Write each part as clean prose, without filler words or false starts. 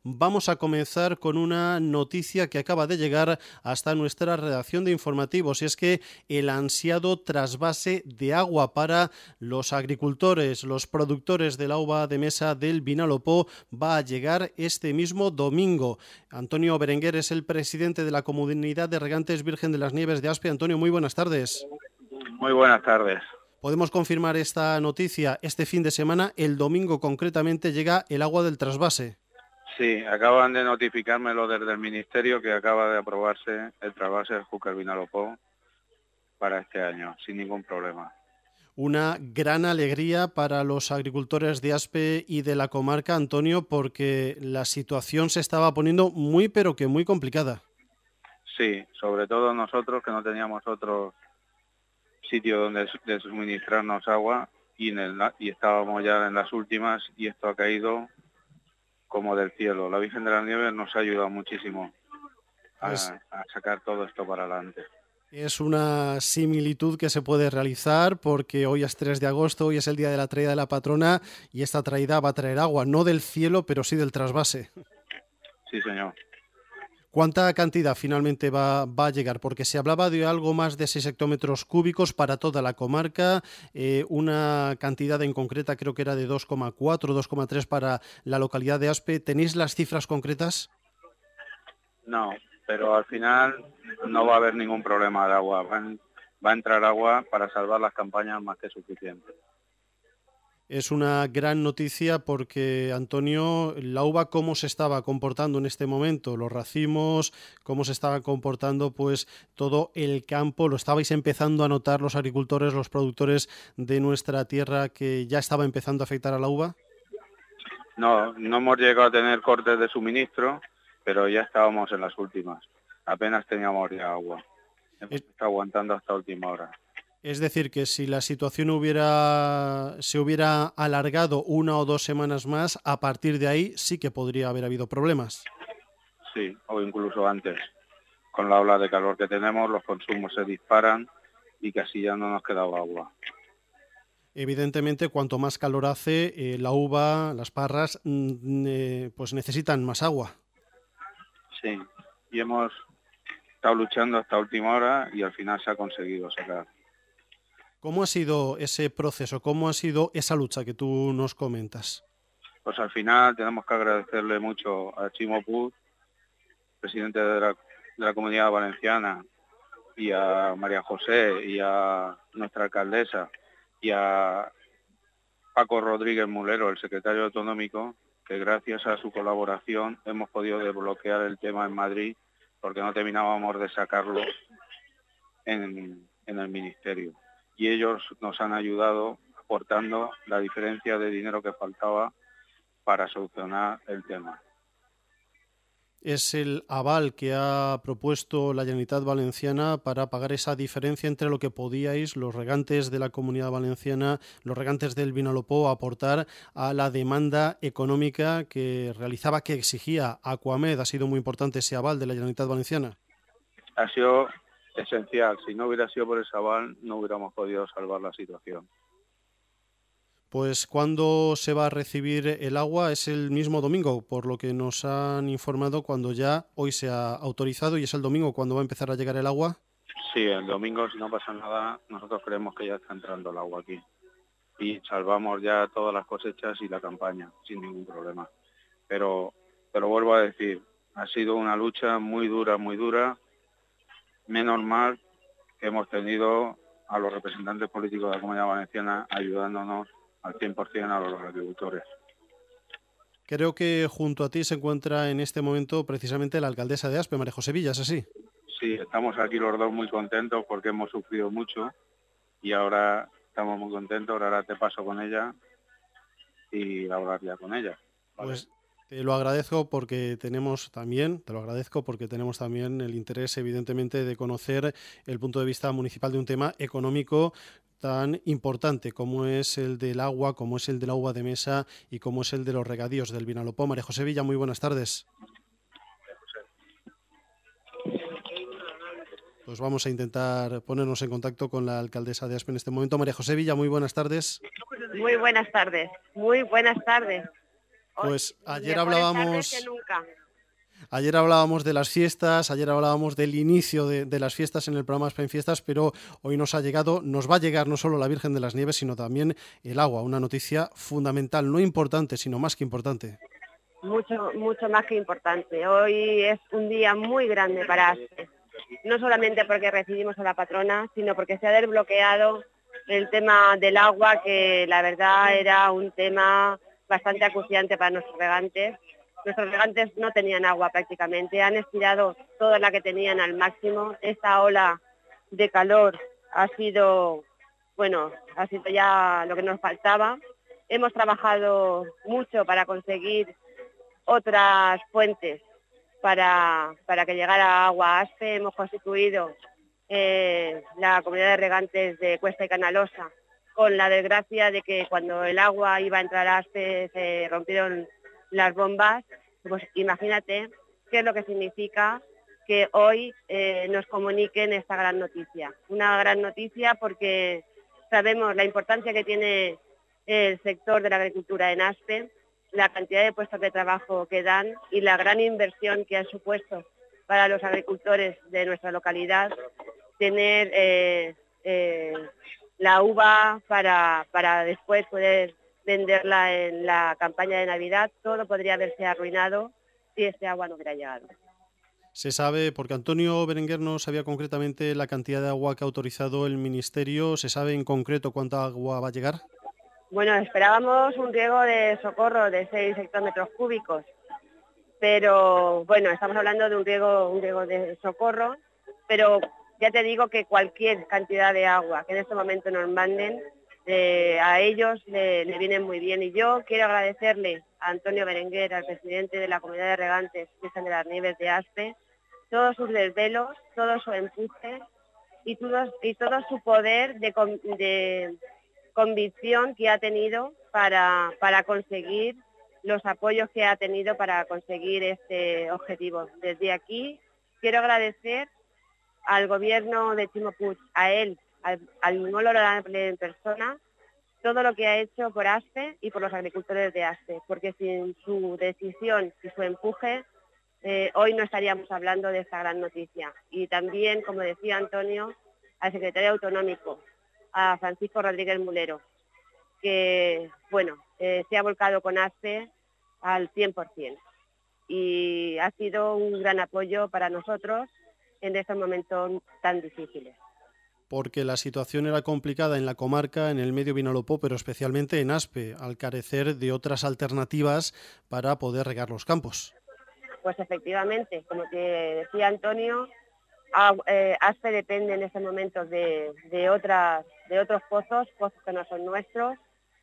vamos a comenzar con una noticia que acaba de llegar hasta nuestra redacción de informativos, y es que el ansiado trasvase de agua para los agricultores, los productores de la uva de mesa del Vinalopó va a llegar este mismo domingo. Antonio Berenguer es el presidente de la Comunidad de Regantes Virgen de las Nieves de Aspe. Antonio, muy buenas tardes. Muy buenas tardes. Podemos confirmar esta noticia. Este fin de semana, el domingo concretamente, llega el agua del trasvase. Sí, acaban de notificármelo desde el Ministerio que acaba de aprobarse el trasvase del Júcar Vinalopó para este año, sin ningún problema. Una gran alegría para los agricultores de Aspe y de la comarca, Antonio, porque la situación se estaba poniendo muy, pero que muy complicada. Sí, sobre todo nosotros que no teníamos otro sitio donde de suministrarnos agua y estábamos ya en las últimas y esto ha caído como del cielo. La Virgen de las Nieves nos ha ayudado muchísimo a sacar todo esto para adelante. Es una similitud que se puede realizar porque hoy es 3 de agosto, hoy es el día de la traída de la patrona y esta traída va a traer agua, no del cielo, pero sí del trasvase. Sí, señor. ¿Cuánta cantidad finalmente va a llegar? Porque se hablaba de algo más de 6 hectómetros cúbicos para toda la comarca, una cantidad en concreta creo que era de 2,4, 2,3 para la localidad de Aspe. ¿Tenéis las cifras concretas? No, pero al final no va a haber ningún problema de agua. Va a entrar agua para salvar las campañas más que suficiente. Es una gran noticia porque, Antonio, la uva, ¿cómo se estaba comportando en este momento? Los racimos, ¿cómo se estaba comportando pues todo el campo? ¿Lo estabais empezando a notar los agricultores, los productores de nuestra tierra que ya estaba empezando a afectar a la uva? No hemos llegado a tener cortes de suministro, pero ya estábamos en las últimas. Apenas teníamos ya agua. Hemos estado aguantando hasta última hora. Es decir, que si la situación se hubiera alargado 1 o 2 semanas más, a partir de ahí sí que podría haber habido problemas. Sí, o incluso antes. Con la ola de calor que tenemos, los consumos se disparan y casi ya no nos quedaba agua. Evidentemente, cuanto más calor hace, la uva, las parras, pues necesitan más agua. Sí, y hemos estado luchando hasta última hora y al final se ha conseguido sacar. ¿Cómo ha sido ese proceso? ¿Cómo ha sido esa lucha que tú nos comentas? Pues al final tenemos que agradecerle mucho a Chimo Puig, presidente de la Comunidad Valenciana, y a María José, y a nuestra alcaldesa, y a Paco Rodríguez Mulero, el secretario autonómico, que gracias a su colaboración hemos podido desbloquear el tema en Madrid, porque no terminábamos de sacarlo en el Ministerio. Y ellos nos han ayudado aportando la diferencia de dinero que faltaba para solucionar el tema. Es el aval que ha propuesto la Generalitat Valenciana para pagar esa diferencia entre lo que podíais los regantes de la Comunidad Valenciana, los regantes del Vinalopó, aportar a la demanda económica que realizaba, que exigía Aquamed. Ha sido muy importante ese aval de la Generalitat Valenciana. Ha sido esencial. Si no hubiera sido por ese aval, no hubiéramos podido salvar la situación. Pues ¿cuándo se va a recibir el agua? Es el mismo domingo, por lo que nos han informado, cuando ya hoy se ha autorizado, y es el domingo cuando va a empezar a llegar el agua. Sí, el domingo, si no pasa nada, nosotros creemos que ya está entrando el agua aquí. Y salvamos ya todas las cosechas y la campaña, sin ningún problema. Pero vuelvo a decir, ha sido una lucha muy dura, muy dura. Menos mal que hemos tenido a los representantes políticos de la Comunidad Valenciana ayudándonos al 100% a los agricultores. Creo que junto a ti se encuentra en este momento precisamente la alcaldesa de Aspe, María José Villa, ¿es así? Sí, estamos aquí los dos muy contentos porque hemos sufrido mucho y ahora estamos muy contentos. Ahora te paso con ella y hablar ya con ella. ¿Vale? Pues te lo agradezco porque tenemos también, el interés, evidentemente, de conocer el punto de vista municipal de un tema económico tan importante como es el del agua, como es el de la uva de mesa y como es el de los regadíos del Vinalopó. María José Villa, muy buenas tardes. Pues vamos a intentar ponernos en contacto con la alcaldesa de Aspe en este momento. María José Villa, muy buenas tardes. Muy buenas tardes, muy buenas tardes. Pues ayer mejores tardes que nunca. Ayer hablábamos de las fiestas, ayer hablábamos del inicio de las fiestas en el programa Aspe en Fiestas, pero hoy nos va a llegar no solo la Virgen de las Nieves, sino también el agua, una noticia fundamental, no importante, sino más que importante. Mucho más que importante. Hoy es un día muy grande para Aspe, no solamente porque recibimos a la patrona, sino porque se ha desbloqueado el tema del agua, que la verdad era un tema bastante acuciante para nuestros regantes. Nuestros regantes no tenían agua prácticamente, han estirado toda la que tenían al máximo. Esta ola de calor ha sido ya lo que nos faltaba. Hemos trabajado mucho para conseguir otras fuentes para que llegara agua a Aspe. Hemos constituido la comunidad de regantes de Cuesta y Canalosa, con la desgracia de que cuando el agua iba a entrar a Aspe se rompieron las bombas. Pues imagínate qué es lo que significa que hoy nos comuniquen esta gran noticia. Una gran noticia porque sabemos la importancia que tiene el sector de la agricultura en Aspe, la cantidad de puestos de trabajo que dan y la gran inversión que ha supuesto para los agricultores de nuestra localidad tener la uva para después poder venderla en la campaña de Navidad. Todo podría haberse arruinado si este agua no hubiera llegado. Se sabe, porque Antonio Berenguer no sabía concretamente la cantidad de agua que ha autorizado el Ministerio, ¿se sabe en concreto cuánta agua va a llegar? Bueno, esperábamos un riego de socorro de 6 hectómetros cúbicos, pero bueno, estamos hablando de un riego de socorro, pero ya te digo que cualquier cantidad de agua que en este momento nos manden, a ellos le viene muy bien. Y yo quiero agradecerle a Antonio Berenguer, al presidente de la Comunidad de Regantes Virgen de las Nieves de Aspe, todos sus desvelos, todo su empuje y todo su poder de convicción que ha tenido para conseguir los apoyos que ha tenido para conseguir este objetivo. Desde aquí quiero agradecer al gobierno de Chimo Puig, a él, al muy honorable en persona, todo lo que ha hecho por Aspe y por los agricultores de Aspe, porque sin su decisión y su empuje, hoy no estaríamos hablando de esta gran noticia. Y también, como decía Antonio, al secretario autonómico, a Francisco Rodríguez Mulero, que se ha volcado con Aspe al 100%. Y ha sido un gran apoyo para nosotros en estos momentos tan difíciles. Porque la situación era complicada en la comarca, en el medio Vinalopó, pero especialmente en Aspe, al carecer de otras alternativas para poder regar los campos. Pues efectivamente, como te decía Antonio, Aspe depende en estos momentos de otros pozos que no son nuestros,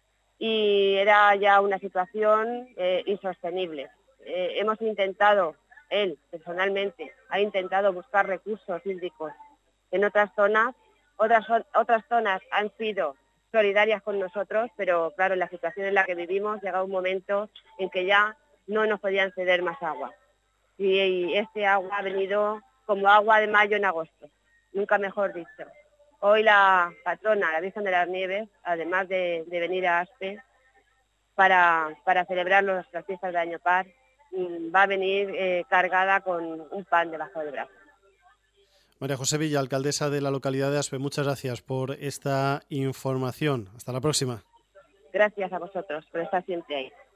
y era ya una situación insostenible. Hemos intentado, él personalmente ha intentado buscar recursos hídricos en otras zonas. Otras zonas han sido solidarias con nosotros, pero claro, en la situación en la que vivimos llega un momento en que ya no nos podían ceder más agua. Y este agua ha venido como agua de mayo en agosto, nunca mejor dicho. Hoy la patrona, la Virgen de las Nieves, además de venir a Aspe para celebrar las fiestas de Año Par, va a venir cargada con un pan debajo del brazo. María José Villa, alcaldesa de la localidad de Aspe, muchas gracias por esta información. Hasta la próxima. Gracias a vosotros por estar siempre ahí.